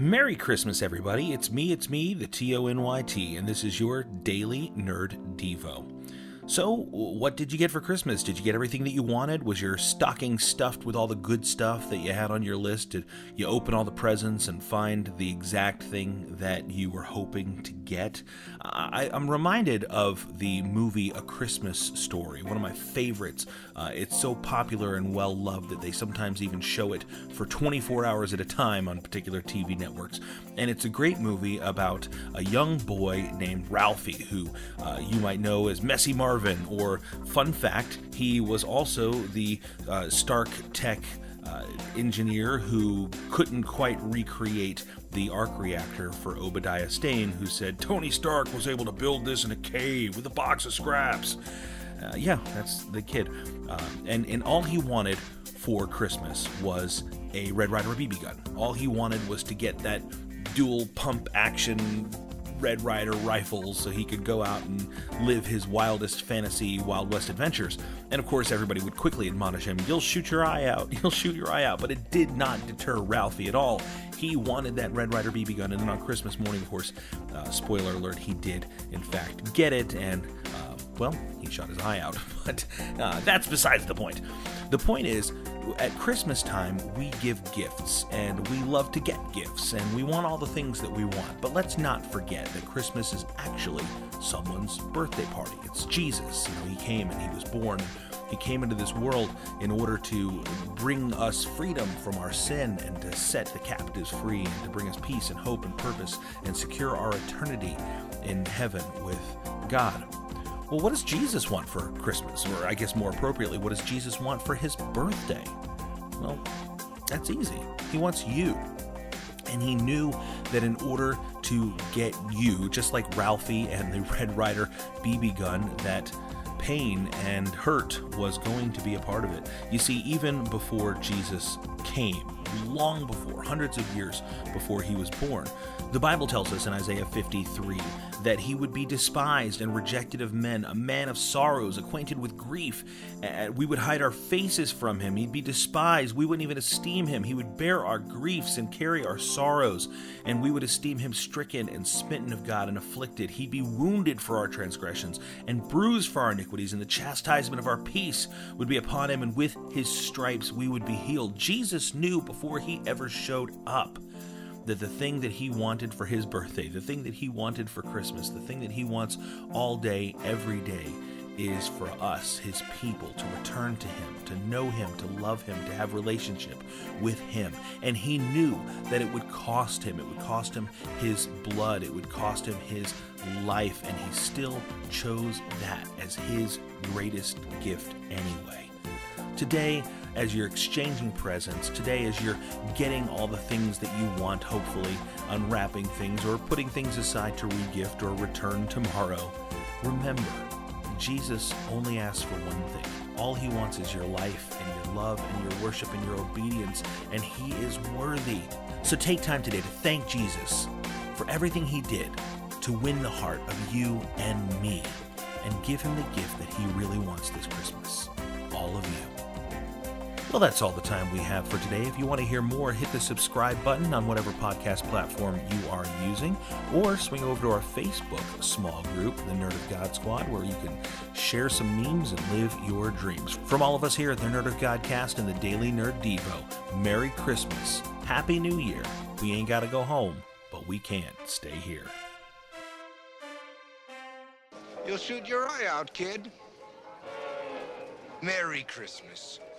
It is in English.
Merry Christmas, everybody. It's me, the T-O-N-Y-T, and this is your Daily Nerd Devo. So, what did you get for Christmas? Did you get everything that you wanted? Was your stocking stuffed with all the good stuff that you had on your list? Did you open all the presents and find the exact thing that you were hoping to get? I'm reminded of the movie A Christmas Story, one of my favorites. It's so popular and well-loved that they sometimes even show it for 24 hours at a time on particular TV networks. And it's a great movie about a young boy named Ralphie, who you might know as Messy Marvin, or fun fact, he was also the Stark Tech engineer who couldn't quite recreate the arc reactor for Obadiah Stane, who said Tony Stark was able to build this in a cave with a box of scraps. Yeah, that's the kid. And all he wanted for Christmas was a Red Ryder BB gun. All he wanted was to get that dual pump action Red Ryder rifles so he could go out and live his wildest fantasy Wild West adventures. And of course, everybody would quickly admonish him, "You'll shoot your eye out, you'll shoot your eye out." But it did not deter Ralphie at all. He wanted that Red Ryder BB gun, and then on Christmas morning, of course, spoiler alert, he did in fact get it, and well, he shot his eye out. But that's besides the point. The point is, at Christmas time, we give gifts, and we love to get gifts, and we want all the things that we want. But let's not forget that Christmas is actually someone's birthday party. It's Jesus. You know, he came and he was born. He came into this world in order to bring us freedom from our sin and to set the captives free and to bring us peace and hope and purpose and secure our eternity in heaven with God. Well, what does Jesus want for Christmas? Or I guess more appropriately, what does Jesus want for his birthday? Well, that's easy. He wants you. And he knew that in order to get you, just like Ralphie and the Red Ryder BB gun, that pain and hurt was going to be a part of it. You see, even before Jesus came, long before, hundreds of years before he was born, the Bible tells us in Isaiah 53 that he would be despised and rejected of men, a man of sorrows, acquainted with grief. We would hide our faces from him. He'd be despised. We wouldn't even esteem him. He would bear our griefs and carry our sorrows, and we would esteem him stricken and smitten of God and afflicted. He'd be wounded for our transgressions and bruised for our iniquities, and the chastisement of our peace would be upon him, and with his stripes we would be healed. Jesus knew before he ever showed up that the thing that he wanted for his birthday, the thing that he wanted for Christmas, the thing that he wants all day, every day, is for us, his people, to return to him, to know him, to love him, to have relationship with him. And he knew that it would cost him. It would cost him his blood. It would cost him his life. And he still chose that as his greatest gift anyway. Today, as you're exchanging presents, today as you're getting all the things that you want, hopefully unwrapping things or putting things aside to re-gift or return tomorrow, remember, Jesus only asks for one thing. All he wants is your life and your love and your worship and your obedience, and he is worthy. So take time today to thank Jesus for everything he did to win the heart of you and me, and give him the gift that he really wants this Christmas, all of you. Well, that's all the time we have for today. If you want to hear more, hit the subscribe button on whatever podcast platform you are using, or swing over to our Facebook small group, the Nerd of God Squad, where you can share some memes and live your dreams. From all of us here at the Nerd of God Cast and the Daily Nerd Devo, Merry Christmas, Happy New Year. We ain't got to go home, but we can't stay here. You'll shoot your eye out, kid. Merry Christmas.